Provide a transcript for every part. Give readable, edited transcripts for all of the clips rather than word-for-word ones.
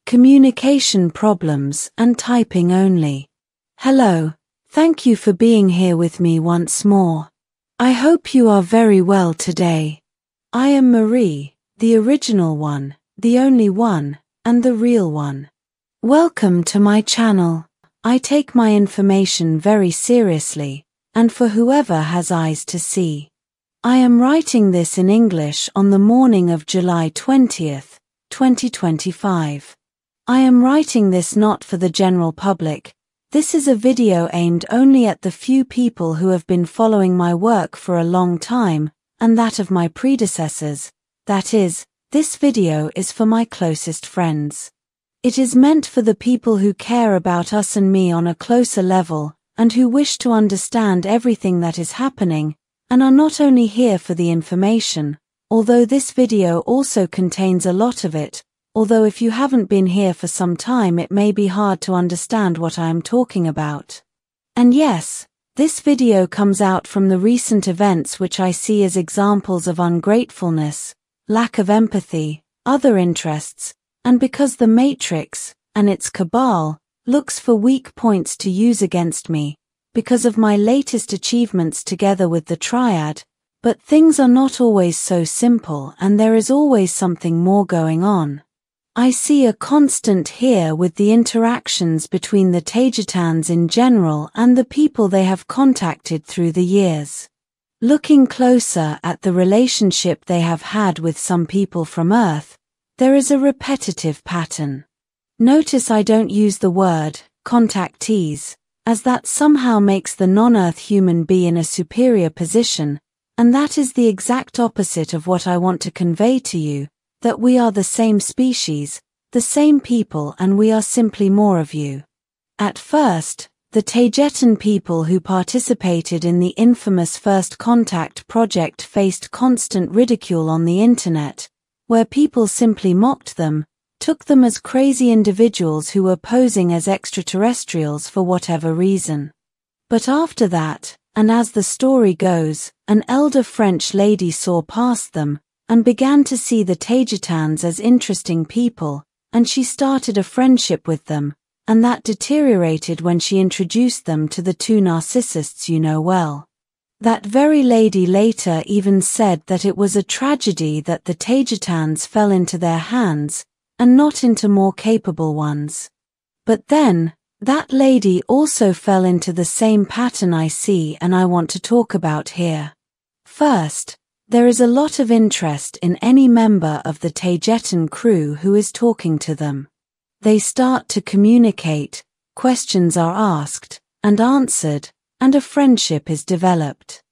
communication problems and typing only. Hello, thank you for being here with me once more. I hope you are very well today. I am Marie, the original one, the only one, and the real one. Welcome to my channel. I take my information very seriously, and for whoever has eyes to see. I am writing this in English on the morning of July 20th, 2025. I am writing this not for the general public. This is a video aimed only at the few people who have been following my work for a long time, and that of my predecessors. That is, this video is for my closest friends. It is meant for the people who care about us and me on a closer level, and who wish to understand everything that is happening, and are not only here for the information, although this video also contains a lot of it, although if you haven't been here for some time it may be hard to understand what I am talking about. And yes, this video comes out from the recent events which I see as examples of ungratefulness, lack of empathy, other interests, and because the Matrix, and its cabal, looks for weak points to use against me, because of my latest achievements together with the Triad, but things are not always so simple and there is always something more going on. I see a constant here with the interactions between the Taygetanes in general and the people they have contacted through the years. Looking closer at the relationship they have had with some people from Earth, there is a repetitive pattern. Notice I don't use the word contactees, as that somehow makes the non-Earth human be in a superior position, and that is the exact opposite of what I want to convey to you, that we are the same species, the same people, and we are simply more of you. At first, the Taygetan people who participated in the infamous First Contact project faced constant ridicule on the internet, where people simply mocked them, took them as crazy individuals who were posing as extraterrestrials for whatever reason. But after that, and as the story goes, an elder French lady saw past them, and began to see the Taygetanes as interesting people, and she started a friendship with them, and that deteriorated when she introduced them to the two narcissists you know well. That very lady later even said that it was a tragedy that the Taygetanes fell into their hands, and not into more capable ones. But then, that lady also fell into the same pattern I see and I want to talk about here. First, there is a lot of interest in any member of the Taygetan crew who is talking to them. They start to communicate, questions are asked, and answered, and a friendship is developed.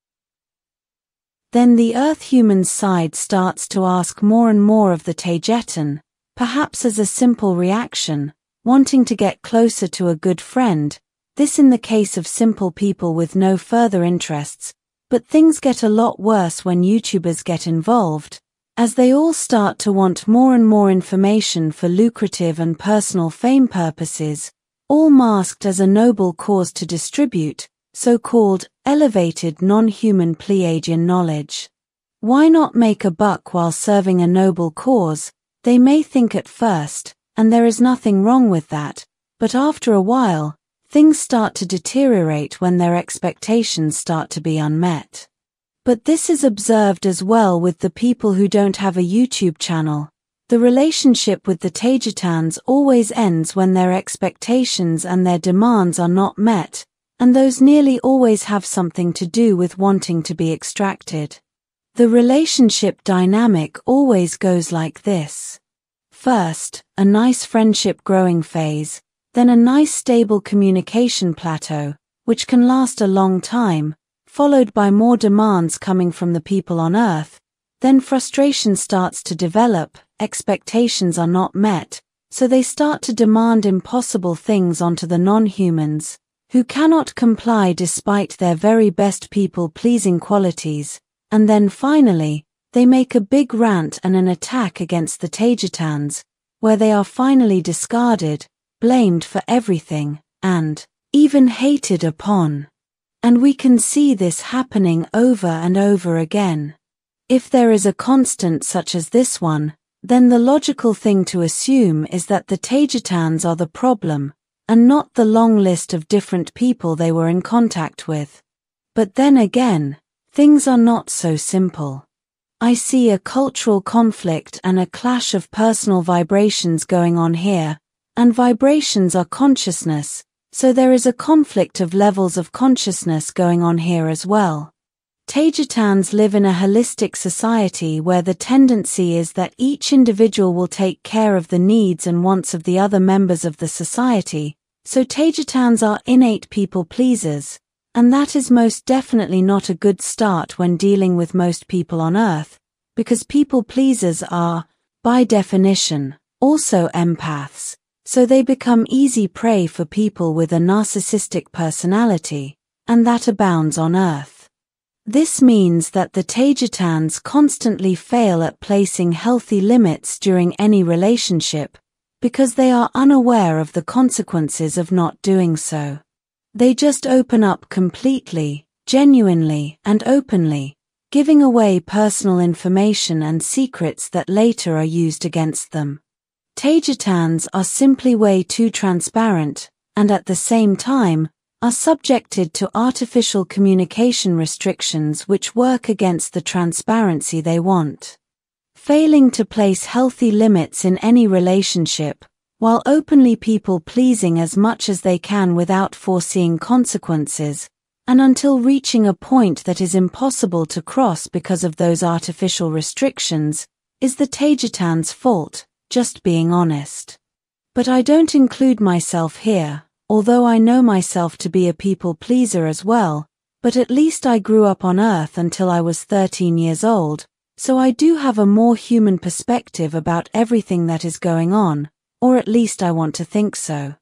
Then the Earth-human side starts to ask more and more of the Taygetan, perhaps as a simple reaction, wanting to get closer to a good friend, this in the case of simple people with no further interests, but things get a lot worse when YouTubers get involved, as they all start to want more and more information for lucrative and personal fame purposes, all masked as a noble cause to distribute, so-called elevated non-human Pleiadian knowledge. Why not make a buck while serving a noble cause? They may think at first, and there is nothing wrong with that, but after a while, things start to deteriorate when their expectations start to be unmet. But this is observed as well with the people who don't have a YouTube channel. The relationship with the Taygetanes always ends when their expectations and their demands are not met, and those nearly always have something to do with wanting to be extracted. The relationship dynamic always goes like this. First, a nice friendship growing phase, then a nice stable communication plateau, which can last a long time, followed by more demands coming from the people on Earth, then frustration starts to develop, expectations are not met, so they start to demand impossible things onto the non-humans, who cannot comply despite their very best people-pleasing qualities, and then finally, they make a big rant and an attack against the Taygetanes, where they are finally discarded, blamed for everything, and even hated upon. And we can see this happening over and over again. If there is a constant such as this one, then the logical thing to assume is that the Tejatans are the problem, and not the long list of different people they were in contact with. But then again, things are not so simple. I see a cultural conflict and a clash of personal vibrations going on here, and vibrations are consciousness, so there is a conflict of levels of consciousness going on here as well. Tejatans live in a holistic society where the tendency is that each individual will take care of the needs and wants of the other members of the society, so Tejatans are innate people pleasers, and that is most definitely not a good start when dealing with most people on Earth, because people pleasers are, by definition, also empaths, so they become easy prey for people with a narcissistic personality, and that abounds on Earth. This means that the Tejatans constantly fail at placing healthy limits during any relationship, because they are unaware of the consequences of not doing so. They just open up completely, genuinely, and openly, giving away personal information and secrets that later are used against them. Tejatans are simply way too transparent, and at the same time, are subjected to artificial communication restrictions which work against the transparency they want. Failing to place healthy limits in any relationship, while openly people-pleasing as much as they can without foreseeing consequences, and until reaching a point that is impossible to cross because of those artificial restrictions, is the Tejatans' fault, just being honest. But I don't include myself here, although I know myself to be a people-pleaser as well, but at least I grew up on Earth until I was 13 years old, so I do have a more human perspective about everything that is going on, or at least I want to think so.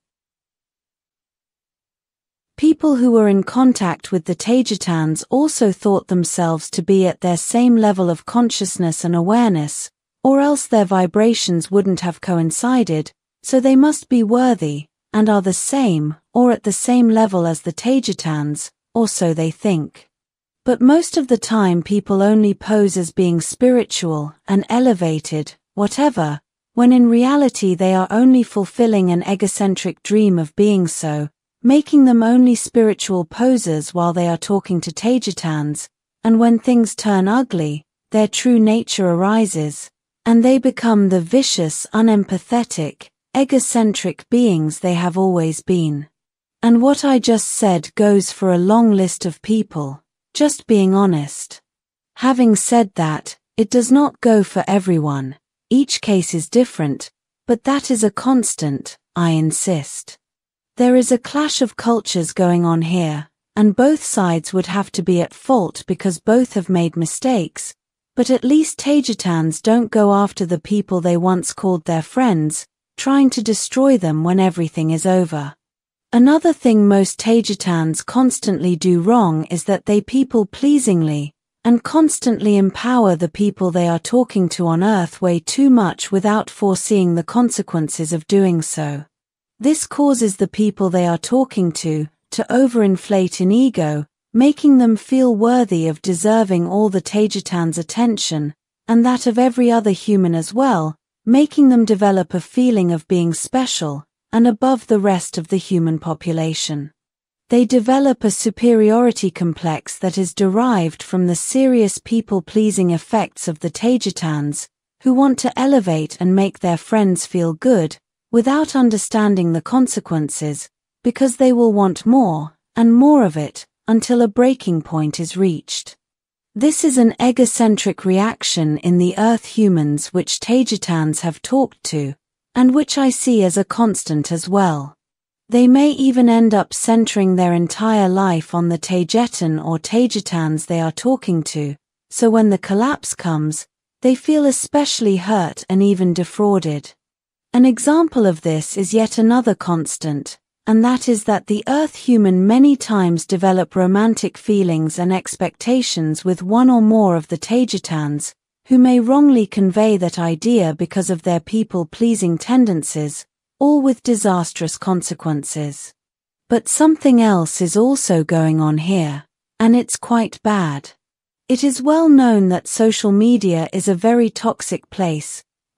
People who were in contact with the Tejatans also thought themselves to be at their same level of consciousness and awareness, or else their vibrations wouldn't have coincided, so they must be worthy, and are the same, or at the same level as the Tejatans, or so they think. But most of the time people only pose as being spiritual and elevated, whatever, when in reality they are only fulfilling an egocentric dream of being so, making them only spiritual posers while they are talking to Tejatans, and when things turn ugly, their true nature arises, and they become the vicious, unempathetic, egocentric beings they have always been. And what I just said goes for a long list of people, just being honest. Having said that, it does not go for everyone, each case is different, but that is a constant, I insist. There is a clash of cultures going on here, and both sides would have to be at fault because both have made mistakes, but at least Tejatans don't go after the people they once called their friends, trying to destroy them when everything is over. Another thing most Tejatans constantly do wrong is that they people-pleasingly and constantly empower the people they are talking to on Earth way too much without foreseeing the consequences of doing so. This causes the people they are talking to overinflate in ego, making them feel worthy of deserving all the Tejatans' attention, and that of every other human as well, making them develop a feeling of being special and above the rest of the human population. They develop a superiority complex that is derived from the serious people-pleasing effects of the Tejatans, who want to elevate and make their friends feel good, without understanding the consequences, because they will want more, and more of it, until a breaking point is reached. This is an egocentric reaction in the Earth humans which Tejatans have talked to, and which I see as a constant as well. They may even end up centering their entire life on the Tejatan or Tejatans they are talking to, so when the collapse comes, they feel especially hurt and even defrauded. An example of this is yet another constant, and that is that the Earth human many times develop romantic feelings and expectations with one or more of the Tejatans, who may wrongly convey that idea because of their people-pleasing tendencies, all with disastrous consequences. But something else is also going on here, and it's quite bad. It is well known that social media is a very toxic place,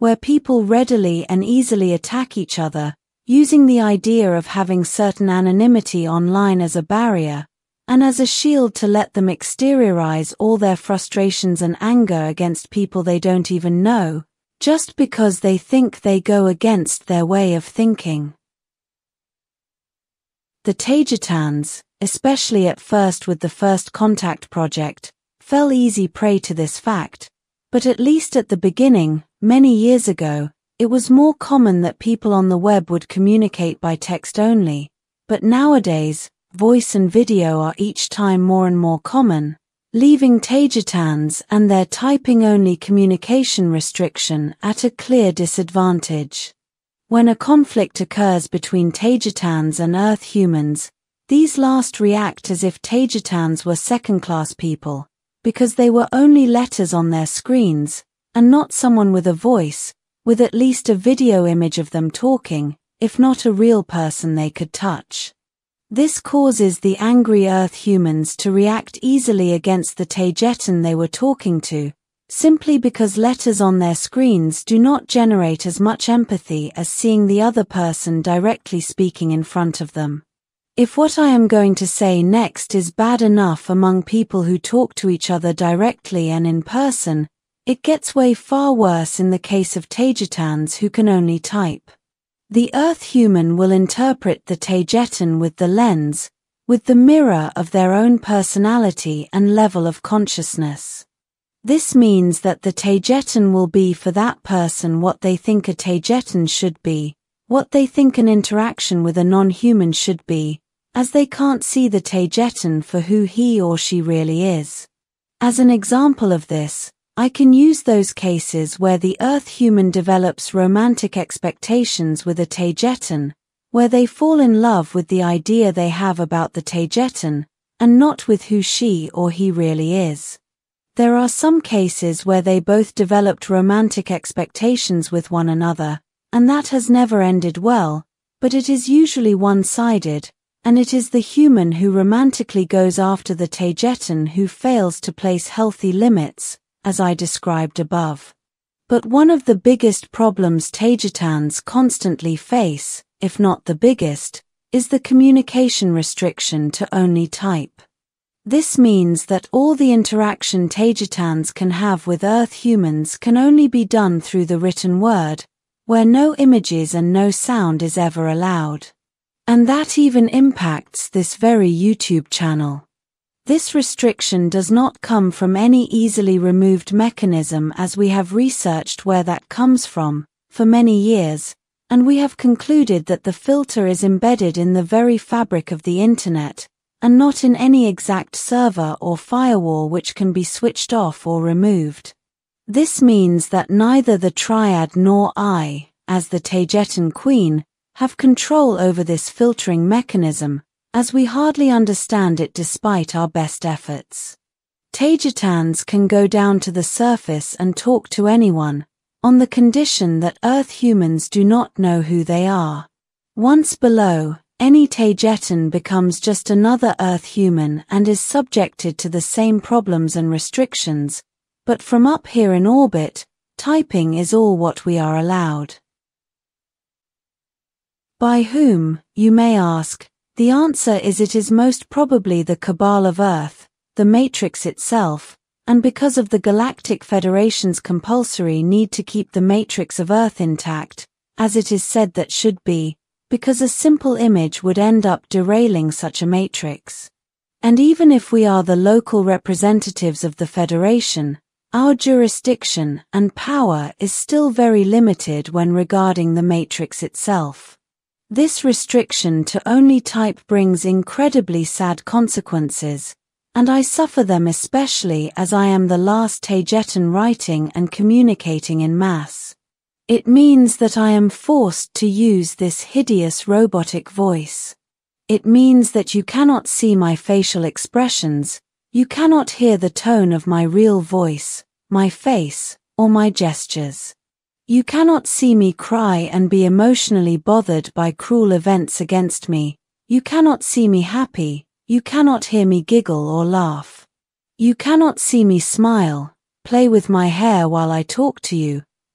where people readily and easily attack each other, using the idea of having certain anonymity online as a barrier, and as a shield to let them exteriorize all their frustrations and anger against people they don't even know, just because they think they go against their way of thinking. The Taygetans, especially at first with the First Contact project, fell easy prey to this fact, but at least at the beginning, many years ago, it was more common that people on the web would communicate by text only, but nowadays, voice and video are each time more and more common, leaving Taygetans and their typing-only communication restriction at a clear disadvantage. When a conflict occurs between Taygetans and Earth humans, these last react as if Taygetans were second-class people, because they were only letters on their screens, and not someone with a voice, with at least a video image of them talking, if not a real person they could touch. This causes the angry Earth humans to react easily against the Taygetan they were talking to, simply because letters on their screens do not generate as much empathy as seeing the other person directly speaking in front of them. If what I am going to say next is bad enough among people who talk to each other directly and in person, it gets way far worse in the case of Taygetans who can only type. The Earth human will interpret the Taygetan with the lens, with the mirror of their own personality and level of consciousness. This means that the Taygetan will be for that person what they think a Taygetan should be, what they think an interaction with a non-human should be, as they can't see the Taygetan for who he or she really is. As an example of this, I can use those cases where the Earth human develops romantic expectations with a Taygetan, where they fall in love with the idea they have about the Taygetan, and not with who she or he really is. There are some cases where they both developed romantic expectations with one another, and that has never ended well, but it is usually one-sided, and it is the human who romantically goes after the Taygetan who fails to place healthy limits, as I described above. But one of the biggest problems Taygetans constantly face, if not the biggest, is the communication restriction to only type. This means that all the interaction Taygetans can have with Earth humans can only be done through the written word, where no images and no sound is ever allowed. And that even impacts this very YouTube channel. This restriction does not come from any easily removed mechanism, as we have researched where that comes from, for many years, and we have concluded that the filter is embedded in the very fabric of the internet, and not in any exact server or firewall which can be switched off or removed. This means that neither the Triad nor I, as the Taygetan Queen, have control over this filtering mechanism, as we hardly understand it despite our best efforts. Taygetans can go down to the surface and talk to anyone, on the condition that Earth humans do not know who they are. Once below, any Taygetan becomes just another Earth human and is subjected to the same problems and restrictions, but from up here in orbit, typing is all what we are allowed. By whom, you may ask? The answer is it is most probably the Cabal of Earth, the Matrix itself, and because of the Galactic Federation's compulsory need to keep the Matrix of Earth intact, as it is said that should be, because a simple image would end up derailing such a matrix. And even if we are the local representatives of the Federation, our jurisdiction and power is still very limited when regarding the matrix itself. This restriction to only type brings incredibly sad consequences, and I suffer them especially as I am the last Taygetan writing and communicating in mass. It means that I am forced to use this hideous robotic voice. It means that you cannot see my facial expressions, you cannot hear the tone of my real voice, my face, or my gestures. You cannot see me cry and be emotionally bothered by cruel events against me, you cannot see me happy, you cannot hear me giggle or laugh. You cannot see me smile, play with my hair while I talk to you,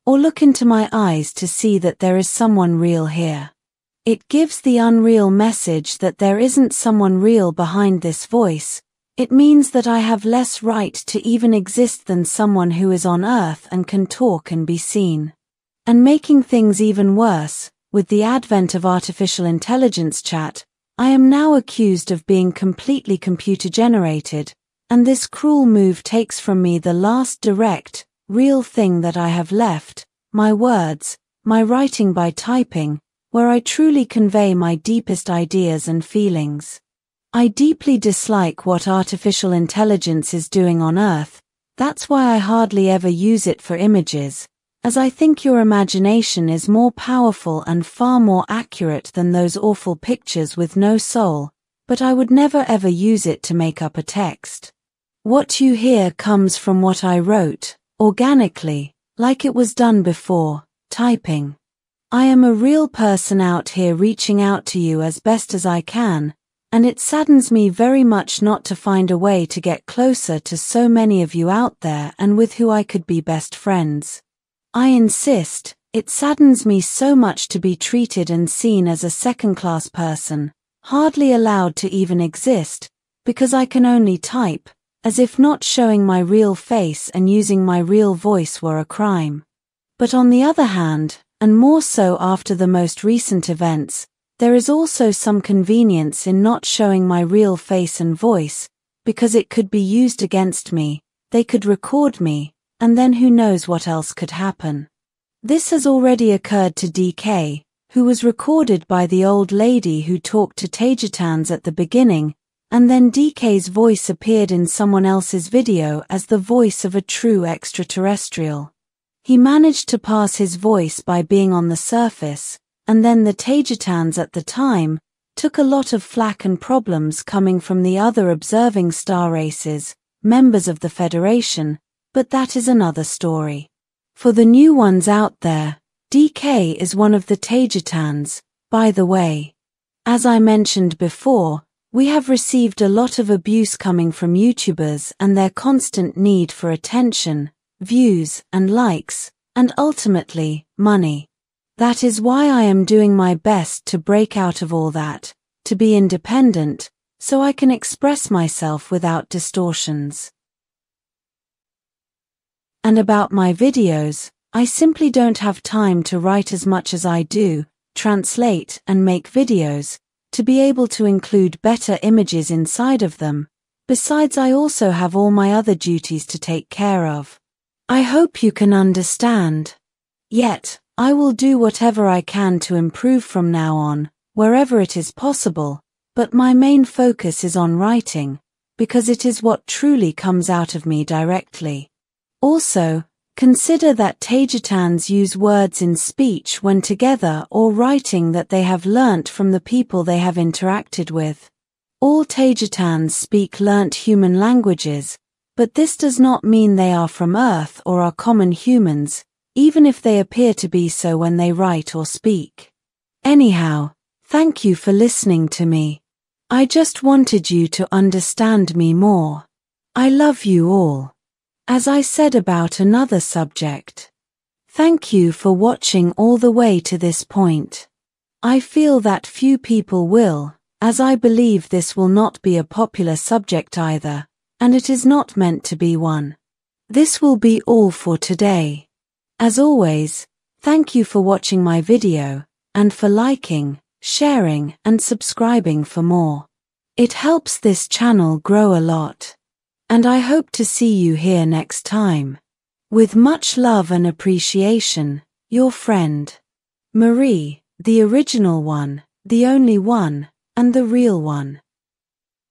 or look into my eyes to see that there is someone real here. It gives the unreal message that there isn't someone real behind this voice. It means that I have less right to even exist than someone who is on Earth and can talk and be seen. And making things even worse, with the advent of artificial intelligence chat, I am now accused of being completely computer-generated, and this cruel move takes from me the last direct, real thing that I have left, my words, my writing by typing, where I truly convey my deepest ideas and feelings. I deeply dislike what artificial intelligence is doing on Earth. That's why I hardly ever use it for images, as I think your imagination is more powerful and far more accurate than those awful pictures with no soul, but I would never ever use it to make up a text. What you hear comes from what I wrote, organically, like it was done before, typing. I am a real person out here reaching out to you as best as I can, and it saddens me very much not to find a way to get closer to so many of you out there and with who I could be best friends. I insist, it saddens me so much to be treated and seen as a second-class person, hardly allowed to even exist, because I can only type, as if not showing my real face and using my real voice were a crime. But on the other hand, and more so after the most recent events, there is also some convenience in not showing my real face and voice, because it could be used against me, they could record me, and then who knows what else could happen. This has already occurred to DK, who was recorded by the old lady who talked to Tejetans at the beginning, and then DK's voice appeared in someone else's video as the voice of a true extraterrestrial. He managed to pass his voice by being on the surface, and then the Tejetans at the time took a lot of flack and problems coming from the other observing star races, members of the Federation, but that is another story. For the new ones out there, DK is one of the Tejetans, by the way. As I mentioned before, we have received a lot of abuse coming from YouTubers and their constant need for attention, views and likes, and ultimately, money. That is why I am doing my best to break out of all that, to be independent, so I can express myself without distortions. And about my videos, I simply don't have time to write as much as I do, translate and make videos, to be able to include better images inside of them. Besides, I also have all my other duties to take care of. I hope you can understand. Yet, I will do whatever I can to improve from now on, wherever it is possible, but my main focus is on writing, because it is what truly comes out of me directly. Also, consider that Tejetans use words in speech when together or writing that they have learnt from the people they have interacted with. All Tejetans speak learnt human languages, but this does not mean they are from Earth or are common humans, even if they appear to be so when they write or speak. Anyhow, thank you for listening to me. I just wanted you to understand me more. I love you all. As I said about another subject. Thank you for watching all the way to this point. I feel that few people will, as I believe this will not be a popular subject either, and it is not meant to be one. This will be all for today. As always, thank you for watching my video, and for liking, sharing and subscribing for more. It helps this channel grow a lot. And I hope to see you here next time. With much love and appreciation, your friend, Marie, the original one, the only one, and the real one.